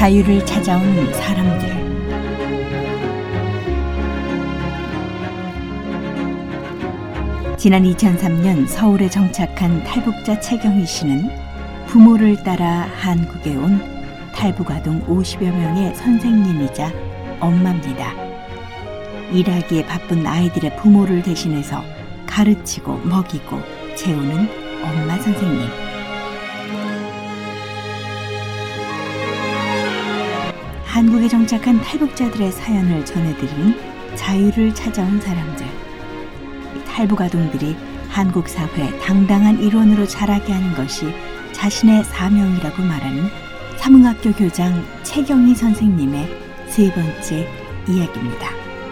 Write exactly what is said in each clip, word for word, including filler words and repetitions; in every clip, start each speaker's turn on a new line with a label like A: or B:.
A: 자유를 찾아온 사람들. 지난 이천삼 년 서울에 정착한 탈북자 최경희 씨는 부모를 따라 한국에 온 탈북아동 오십여 명의 선생님이자 엄마입니다. 일하기에 바쁜 아이들의 부모를 대신해서 가르치고 먹이고 재우는 엄마 선생님. 한국에 정착한 탈북자들의 사연을 전해드리는 자유를 찾아온 사람들. 탈북 아동들이 한국 사회의 당당한 일원으로 자라게 하는 것이 자신의 사명이라고 말하는 삼흥학교 교장 최경희 선생님의 세 번째 이야기입니다.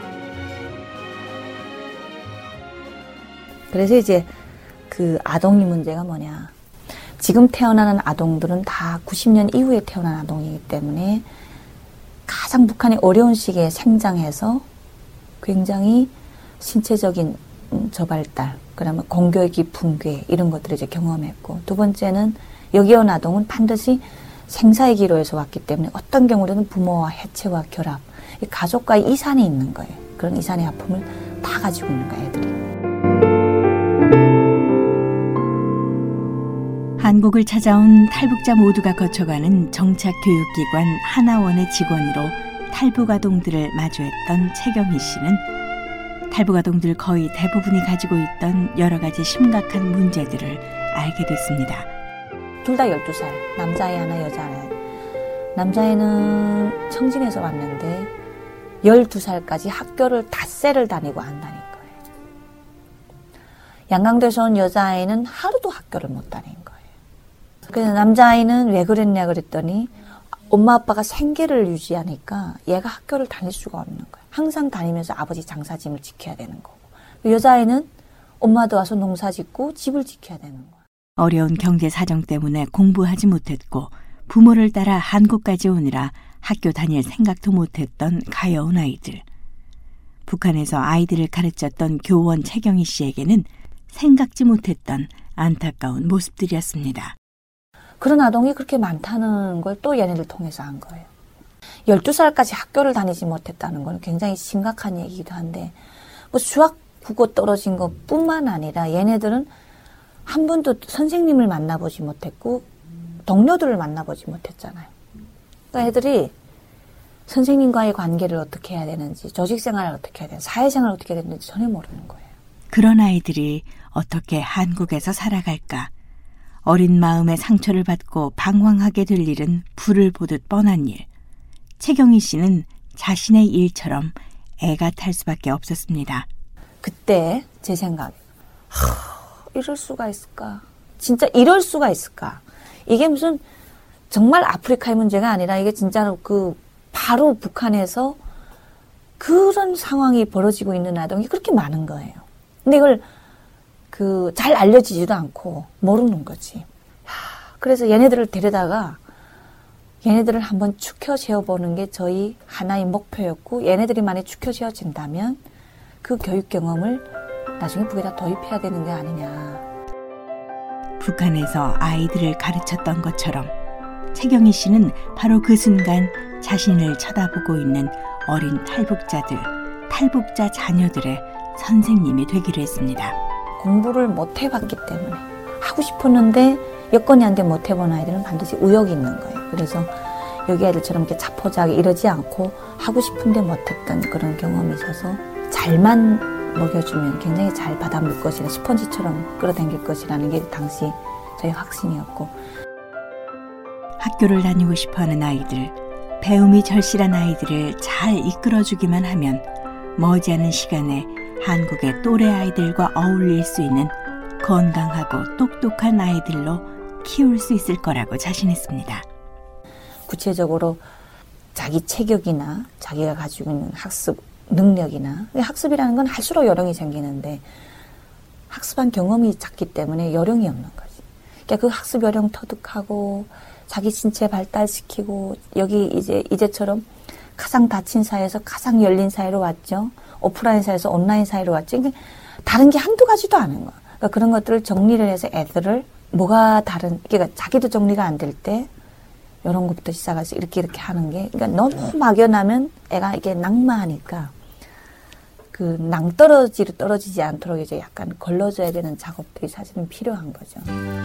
B: 그래서 이제 그 아동이 문제가 뭐냐. 지금 태어나는 아동들은 다 구십 년 이후에 태어난 아동이기 때문에 가장 북한이 어려운 시기에 생장해서 굉장히 신체적인 저발달, 그러면 공교육이 붕괴 이런 것들을 이제 경험했고, 두 번째는 여기 온 아동은 반드시 생사의 기로에서 왔기 때문에 어떤 경우로는 부모와 해체와 결합, 가족과의 이산이 있는 거예요. 그런 이산의 아픔을 다 가지고 있는 거예요, 애들이.
A: 한국을 찾아온 탈북자 모두가 거쳐가는 정착교육기관 하나원의 직원으로 탈북 아동들을 마주했던 최경희 씨는 탈북 아동들 거의 대부분이 가지고 있던 여러 가지 심각한 문제들을 알게 됐습니다.
B: 둘 다 열두 살, 남자애 하나, 여자애. 남자애는 청진에서 왔는데 열두 살까지 학교를 닷새를 다니고 안 다닌 거예요. 양강도에서 온 여자아이는 하루도 학교를 못 다닌 거예요. 그래서 남자아이는 왜 그랬냐 그랬더니 엄마 아빠가 생계를 유지하니까 얘가 학교를 다닐 수가 없는 거예요. 항상 다니면서 아버지 장사짐을 지켜야 되는 거고, 여자아이는 엄마도 와서 농사 짓고 집을 지켜야 되는 거예요.
A: 어려운 경제 사정 때문에 공부하지 못했고 부모를 따라 한국까지 오느라 학교 다닐 생각도 못했던 가여운 아이들. 북한에서 아이들을 가르쳤던 교원 최경희 씨에게는 생각지 못했던 안타까운 모습들이었습니다.
B: 그런 아동이 그렇게 많다는 걸 또 얘네들 통해서 한 거예요. 열두 살까지 학교를 다니지 못했다는 건 굉장히 심각한 얘기이기도 한데, 뭐 수학, 국어 떨어진 것뿐만 아니라 얘네들은 한 번도 선생님을 만나보지 못했고 동료들을 만나보지 못했잖아요. 그러니까 애들이 선생님과의 관계를 어떻게 해야 되는지, 조직생활을 어떻게 해야 되는지, 사회생활을 어떻게 해야 되는지 전혀 모르는 거예요.
A: 그런 아이들이 어떻게 한국에서 살아갈까? 어린 마음에 상처를 받고 방황하게 될 일은 불을 보듯 뻔한 일. 최경희 씨는 자신의 일처럼 애가 탈 수밖에 없었습니다.
B: 그때 제 생각, 하, 이럴 수가 있을까? 진짜 이럴 수가 있을까? 이게 무슨 정말 아프리카의 문제가 아니라 이게 진짜로 그 바로 북한에서 그런 상황이 벌어지고 있는 아동이 그렇게 많은 거예요. 근데 이걸 그 잘 알려지지도 않고 모르는 거지. 그래서 얘네들을 데려다가 얘네들을 한번 축혀 세워보는 게 저희 하나의 목표였고, 얘네들이 만약 축혀 세워진다면 그 교육 경험을 나중에 북에다 도입해야 되는 게 아니냐.
A: 북한에서 아이들을 가르쳤던 것처럼 최경희 씨는 바로 그 순간 자신을 쳐다보고 있는 어린 탈북자들, 탈북자 자녀들의 선생님이 되기로 했습니다.
B: 공부를 못 해봤기 때문에, 하고 싶었는데 여건이 안 돼 못 해본 아이들은 반드시 의욕이 있는 거예요. 그래서 여기 애들처럼 이렇게 자포자기 이러지 않고 하고 싶은데 못했던 그런 경험이 있어서 잘만 먹여주면 굉장히 잘 받아물 것이라, 스펀지처럼 끌어당길 것이라는 게 당시 저희 확신이었고.
A: 학교를 다니고 싶어하는 아이들, 배움이 절실한 아이들을 잘 이끌어주기만 하면 머지않은 시간에 한국의 또래 아이들과 어울릴 수 있는 건강하고 똑똑한 아이들로 키울 수 있을 거라고 자신했습니다.
B: 구체적으로 자기 체격이나 자기가 가지고 있는 학습 능력이나, 학습이라는 건 할수록 요령이 생기는데 학습한 경험이 작기 때문에 요령이 없는 거지. 그러니까 그 학습 요령 터득하고 자기 신체 발달시키고, 여기 이제 이제처럼 가장 닫힌 사회에서 가장 열린 사회로 왔죠. 오프라인 사회에서 온라인 사회로 왔죠. 그러니까 다른 게 한두 가지도 않은 거야. 그러니까 그런 것들을 정리를 해서 애들을 뭐가 다른, 그러니까 자기도 정리가 안 될 때 이런 것부터 시작해서 이렇게 이렇게 하는 게, 그러니까 너무 막연하면 애가 이게 낙마하니까 그 낭떠러지로 떨어지지 않도록 이제 약간 걸러줘야 되는 작업들이 사실은 필요한 거죠.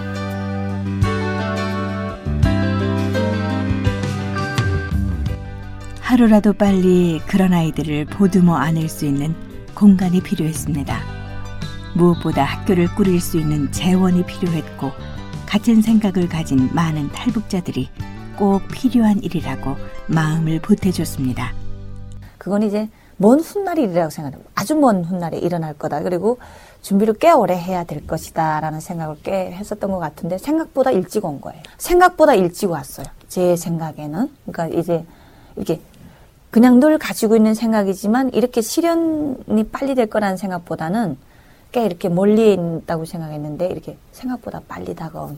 A: 하루라도 빨리 그런 아이들을 보듬어 안을 수 있는 공간이 필요했습니다. 무엇보다 학교를 꾸릴 수 있는 재원이 필요했고 같은 생각을 가진 많은 탈북자들이 꼭 필요한 일이라고 마음을 보태줬습니다.
B: 그건 이제 먼 훗날의 일이라고 생각해요. 아주 먼 훗날에 일어날 거다. 그리고 준비를 꽤 오래 해야 될 것이다 라는 생각을 꽤 했었던 것 같은데 생각보다 일찍 온 거예요. 생각보다 일찍 왔어요. 제 생각에는. 그러니까 이제 이렇게 그냥 늘 가지고 있는 생각이지만 이렇게 실현이 빨리 될 거라는 생각보다는 꽤 이렇게 멀리 있다고 생각했는데 이렇게 생각보다 빨리 다가온.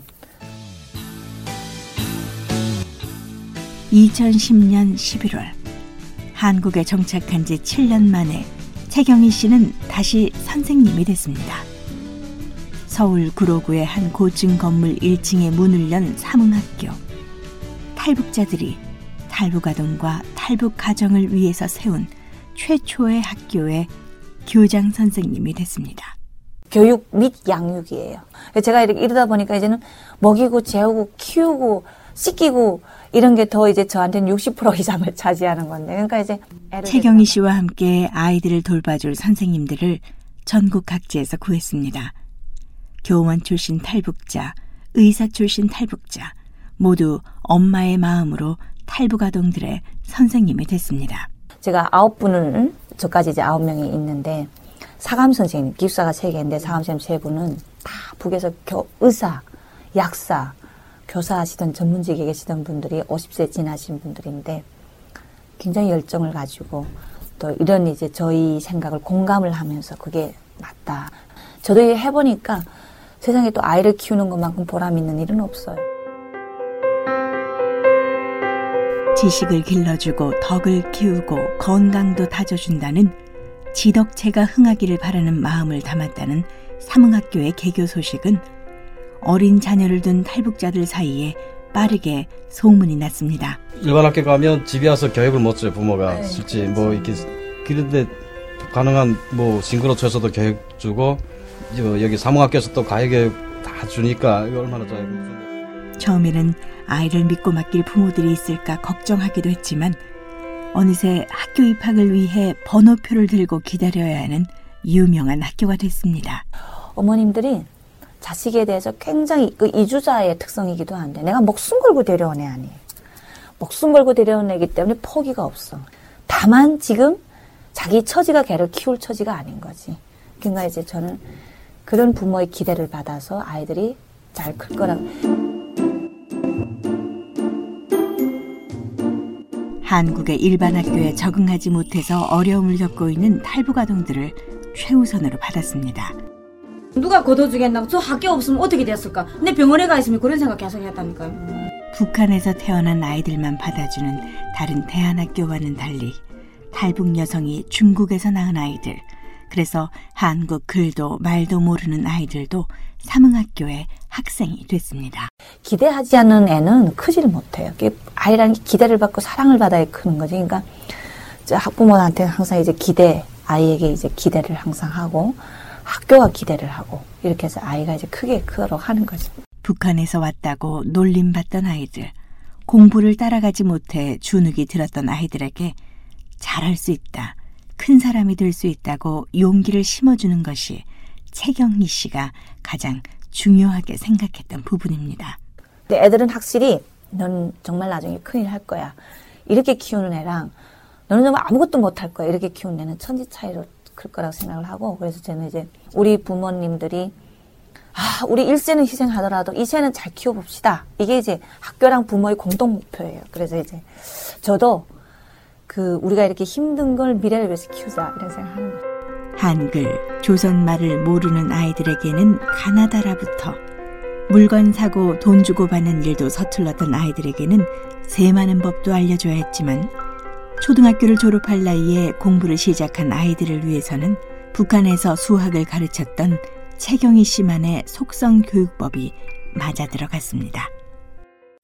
A: 이천십 년 십일월 한국에 정착한 지 칠 년 만에 최경희 씨는 다시 선생님이 됐습니다. 서울 구로구의 한 고층 건물 일 층에 문을 연 사문학교. 탈북자들이 탈북아동과 탈북 가정을 위해서 세운 최초의 학교의 교장 선생님이 됐습니다.
B: 교육 및 양육이에요. 제가 이러다 보니까 이제는 먹이고 재우고 키우고 씻기고 이런 게 더 이제 저한테는 육십 퍼센트 이상을 차지하는 건데, 그러니까 이제
A: 최경희 씨와 함께 아이들을 돌봐줄 선생님들을 전국 각지에서 구했습니다. 교원 출신 탈북자, 의사 출신 탈북자, 모두 엄마의 마음으로 탈북 아동들의 선생님이 됐습니다.
B: 제가 아홉 분을, 저까지 이제 아홉 명이 있는데, 사감 선생님, 기숙사가 세 개인데 사감 선생님 세 분은 다 북에서 교, 의사, 약사, 교사하시던 전문직에 계시던 분들이 오십 세 지나신 분들인데 굉장히 열정을 가지고 또 이런 이제 저희 생각을 공감을 하면서 그게 맞다. 저도 해보니까 세상에 또 아이를 키우는 것만큼 보람 있는 일은 없어요.
A: 지식을 길러주고 덕을 키우고 건강도 다져준다는 지덕체가 흥하기를 바라는 마음을 담았다는 사문학교의 개교 소식은 어린 자녀를 둔 탈북자들 사이에 빠르게 소문이 났습니다.
C: 일반 학교 가면 집에 와서 교육을 못 줘요. 부모가
B: 네,
C: 실제 뭐 이렇게 그런데 가능한 뭐 싱그러 쳐서도 교육 주고 여기 사문학교에서 또 가해교육 다 주니까 이거 얼마나 좋아요.
A: 처음에는 아이를 믿고 맡길 부모들이 있을까 걱정하기도 했지만 어느새 학교 입학을 위해 번호표를 들고 기다려야 하는 유명한 학교가 됐습니다.
B: 어머님들이 자식에 대해서 굉장히 그 이주자의 특성이기도 한데 내가 목숨 걸고 데려온 애 아니에요. 목숨 걸고 데려온 애이기 때문에 포기가 없어. 다만 지금 자기 처지가 걔를 키울 처지가 아닌 거지. 그러니까 이제 저는 그런 부모의 기대를 받아서 아이들이 잘 클 거라고.
A: 한국의 일반 학교에 적응하지 못해서 어려움을 겪고 있는 탈북 아동들을 최우선으로 받았습니다.
D: 누가 걷어주겠나? 저 학교 없으면 어떻게 됐을까? 내 병원에 가 있으면 그런 생각 계속 했다니까요.
A: 북한에서 태어난 아이들만 받아주는 다른 대한학교와는 달리 탈북 여성이 중국에서 낳은 아이들, 그래서 한국 글도 말도 모르는 아이들도 사문학교의 학생이 됐습니다.
B: 기대하지 않는 애는 크지를 못해요. 아이라는 게 기대를 받고 사랑을 받아야 크는 거지. 그러니까 학부모한테 항상 이제 기대, 아이에게 이제 기대를 항상 하고 학교가 기대를 하고 이렇게 해서 아이가 이제 크게 크도록 하는 거죠.
A: 북한에서 왔다고 놀림받던 아이들, 공부를 따라가지 못해 주눅이 들었던 아이들에게 잘할 수 있다, 큰 사람이 될 수 있다고 용기를 심어주는 것이 최경희 씨가 가장 중요하게 생각했던 부분입니다.
B: 근데 애들은 확실히 넌 정말 나중에 큰일 할 거야, 이렇게 키우는 애랑 너는 정말 아무것도 못할 거야, 이렇게 키우는 애는 천지 차이로 클 거라고 생각을 하고, 그래서 저는 이제 우리 부모님들이 아, 우리 일세는 희생하더라도 이세는 잘 키워봅시다. 이게 이제 학교랑 부모의 공동 목표예요. 그래서 이제 저도 그 우리가 이렇게 힘든 걸 미래를 위해서 키우자 이런 생각하는 거예요.
A: 한글, 조선말을 모르는 아이들에게는 가나다라부터 물건 사고 돈 주고 받는 일도 서툴렀던 아이들에게는 세마는 법도 알려줘야 했지만 초등학교를 졸업할 나이에 공부를 시작한 아이들을 위해서는 북한에서 수학을 가르쳤던 최경희 씨만의 속성 교육법이 맞아 들어갔습니다.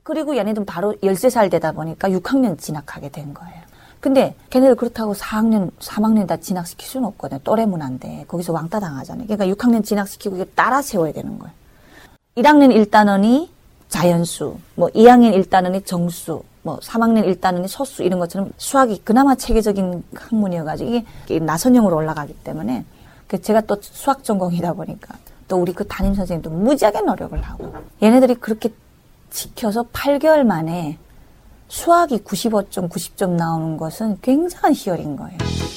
B: 그리고 얘네들은 바로 열세 살 되다 보니까 육 학년 진학하게 된 거예요. 근데 걔네들 그렇다고 사 학년, 삼 학년 다 진학시킬 수는 없거든요. 또래 문화인데 거기서 왕따 당하잖아요. 그러니까 육 학년 진학시키고 이게 따라 세워야 되는 거예요. 일 학년 일 단원이 자연수, 뭐 이 학년 일 단원이 정수, 뭐 삼 학년 일 단원이 소수 이런 것처럼 수학이 그나마 체계적인 학문이어가지고 이게 나선형으로 올라가기 때문에 제가 또 수학 전공이다 보니까 또 우리 그 담임 선생님도 무지하게 노력을 하고 얘네들이 그렇게 지켜서 팔 개월 만에 수학이 구십오 점, 구십 점 나오는 것은 굉장한 희열인 거예요.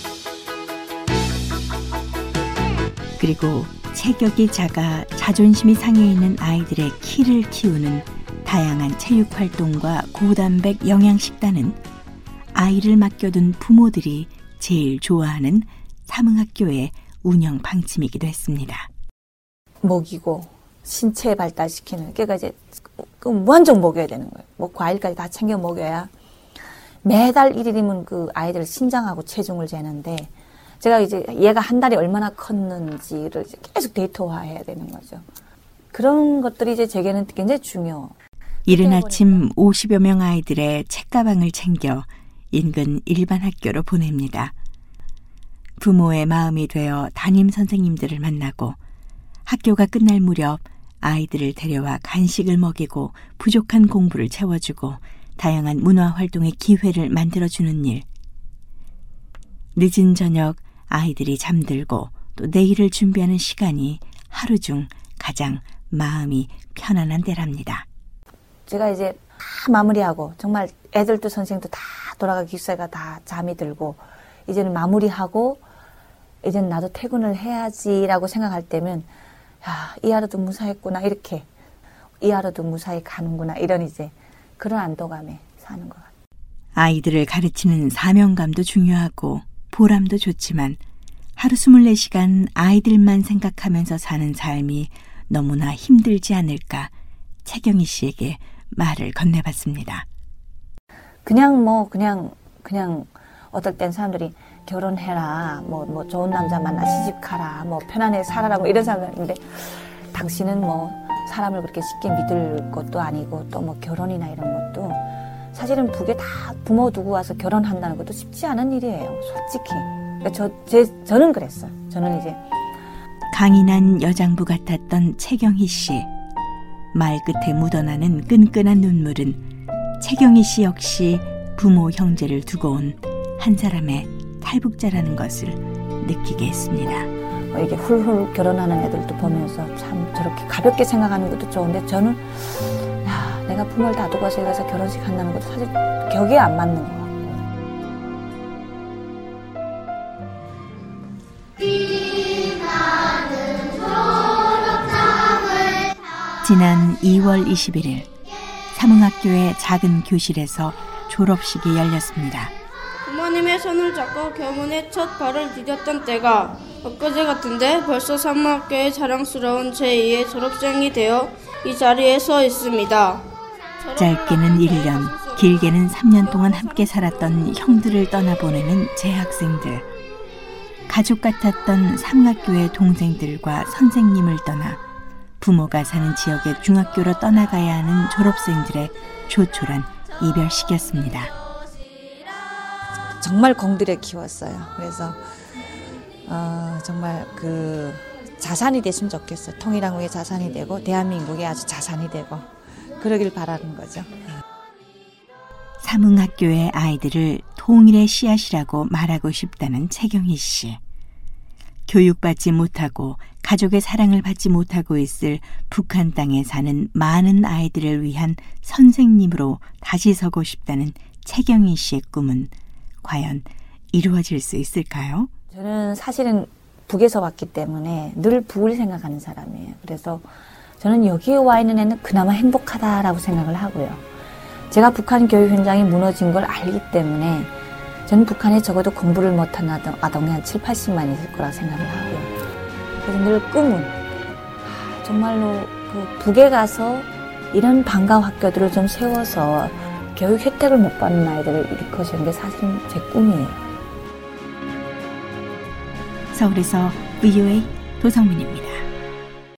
A: 그리고 체격이 작아 자존심이 상해 있는 아이들의 키를 키우는 다양한 체육활동과 고단백 영양식단은 아이를 맡겨둔 부모들이 제일 좋아하는 삼흥학교의 운영 방침이기도 했습니다.
B: 먹이고 신체 발달시키는, 그러니까 이제 무한정 먹여야 되는 거예요. 뭐 과일까지 다 챙겨 먹여야 매달 일 일이면 그 아이들 신장하고 체중을 재는데 제가 이제 얘가 한 달에 얼마나 컸는지를 계속 데이터화해야 되는 거죠. 그런 것들이 이제 제게는 굉장히 중요.
A: 이른 아침 오십여 명 아이들의 책가방을 챙겨 인근 일반 학교로 보냅니다. 부모의 마음이 되어 담임 선생님들을 만나고 학교가 끝날 무렵 아이들을 데려와 간식을 먹이고 부족한 공부를 채워주고 다양한 문화활동의 기회를 만들어주는 일. 늦은 저녁 아이들이 잠들고 또 내일을 준비하는 시간이 하루 중 가장 마음이 편안한 때랍니다.
B: 제가 이제 다 마무리하고 정말 애들도 선생님도 다 돌아가기 기사가 다 잠이 들고 이제는 마무리하고 이제는 나도 퇴근을 해야지라고 생각할 때면 야, 이 하루도 무사했구나 이렇게 이 하루도 무사히 가는구나 이런 이제 그런 안도감에 사는 것 같아요.
A: 아이들을 가르치는 사명감도 중요하고 보람도 좋지만 하루 스물네 시간 아이들만 생각하면서 사는 삶이 너무나 힘들지 않을까 채경희 씨에게 말을 건네봤습니다.
B: 그냥 뭐 그냥 그냥 어떨 땐 사람들이 결혼해라, 뭐, 뭐 좋은 남자 만나 시집 가라, 뭐 편안하게 살아라, 뭐 이런 사람인데 당신은 뭐 사람을 그렇게 쉽게 믿을 것도 아니고 또 뭐 결혼이나 이런 것도 사실은 북에 다 부모 두고 와서 결혼한다는 것도 쉽지 않은 일이에요, 솔직히. 그러니까 저, 제, 저는 그랬어요. 저는 이제
A: 강인한 여장부 같았던 채경희 씨. 말 끝에 묻어나는 끈끈한 눈물은 채경희 씨 역시 부모 형제를 두고 온 한 사람의 탈북자라는 것을 느끼게 했습니다.
B: 이게 훌훌 결혼하는 애들도 보면서 참 저렇게 가볍게 생각하는 것도 좋은데 저는 야, 내가 부모를 다 두고 와서 가서 결혼식 한다는 것도 사실 격에 안 맞는 것 같고.
A: 지난 이월 이십일일 삼흥학교의 작은 교실에서 졸업식이 열렸습니다.
E: 부모님의 손을 잡고 교문에 첫 발을 디뎠던 때가 엊그제 같은데 벌써 삼흥학교의 자랑스러운 제이의 졸업생이 되어 이 자리에 서 있습니다.
A: 짧게는 일 년, 길게는 삼 년 동안 함께 살았던 형들을 떠나보내는 재학생들. 가족 같았던 삼흥학교의 동생들과 선생님을 떠나 부모가 사는 지역의 중학교로 떠나가야 하는 졸업생들의 조촐한 이별식이었습니다.
B: 정말 공들여 키웠어요. 그래서 어, 정말 그 자산이 됐으면 좋겠어요. 통일한국의 자산이 되고 대한민국의 아주 자산이 되고 그러길 바라는 거죠.
A: 삼흥학교의 아이들을 통일의 씨앗이라고 말하고 싶다는 채경희 씨. 교육받지 못하고 가족의 사랑을 받지 못하고 있을 북한 땅에 사는 많은 아이들을 위한 선생님으로 다시 서고 싶다는 채경희 씨의 꿈은 과연 이루어질 수 있을까요?
B: 저는 사실은 북에서 왔기 때문에 늘 북을 생각하는 사람이에요. 그래서 저는 여기에 와 있는 애는 그나마 행복하다라고 생각을 하고요. 제가 북한 교육 현장이 무너진 걸 알기 때문에 저는 북한에 적어도 공부를 못한 아동이 한 칠팔십만 있을 거라 생각을 하고요. 그래서 늘 꿈은 정말로 그 북에 가서 이런 방과 학교들을 좀 세워서 교육 혜택을 못 받는 아이들을 일으켜주는 게 사실은 제 꿈이에요.
A: 서울에서 브이오에이 도성민입니다.